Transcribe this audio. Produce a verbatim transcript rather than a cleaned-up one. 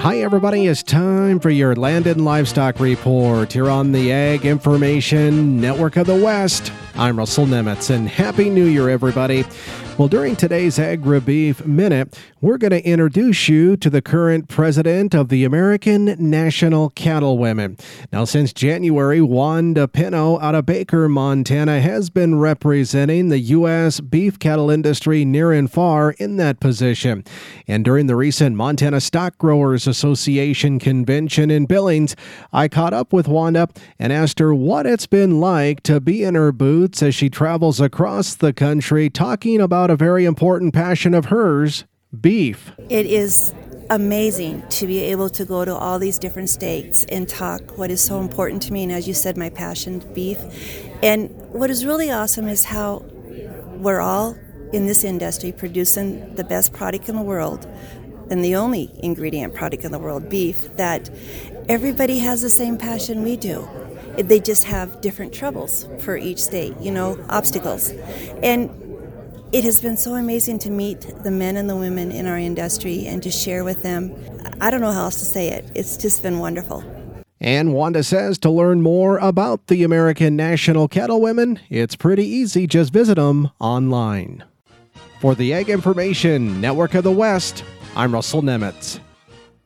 Hi, everybody. It's time for your Land and Livestock Report here on the Ag Information Network of the West. I'm Russell Nemitz, and Happy New Year, everybody. Well, during today's Agri-Beef Minute, we're going to introduce you to the current president of the American National Cattlewomen. Now, since January, Wanda Pinno out of Baker, Montana, has been representing the U S beef cattle industry near and far in that position. And during the recent Montana Stock Growers Association convention in Billings, I caught up with Wanda and asked her what it's been like to be in her boots as she travels across the country talking about a very important passion of hers, beef. It is amazing to be able to go to all these different states and talk what is so important to me, and as you said, my passion, beef. And what is really awesome is how we're all in this industry producing the best product in the world and the only ingredient product in the world, beef, that everybody has the same passion we do. They just have different troubles for each state, you know, obstacles. And it has been so amazing to meet the men and the women in our industry and to share with them. I don't know how else to say it. It's just been wonderful. And Wanda says to learn more about the American National Cattlewomen, it's pretty easy. Just visit them online. For the Ag Information Network of the West, I'm Russell Nemitz.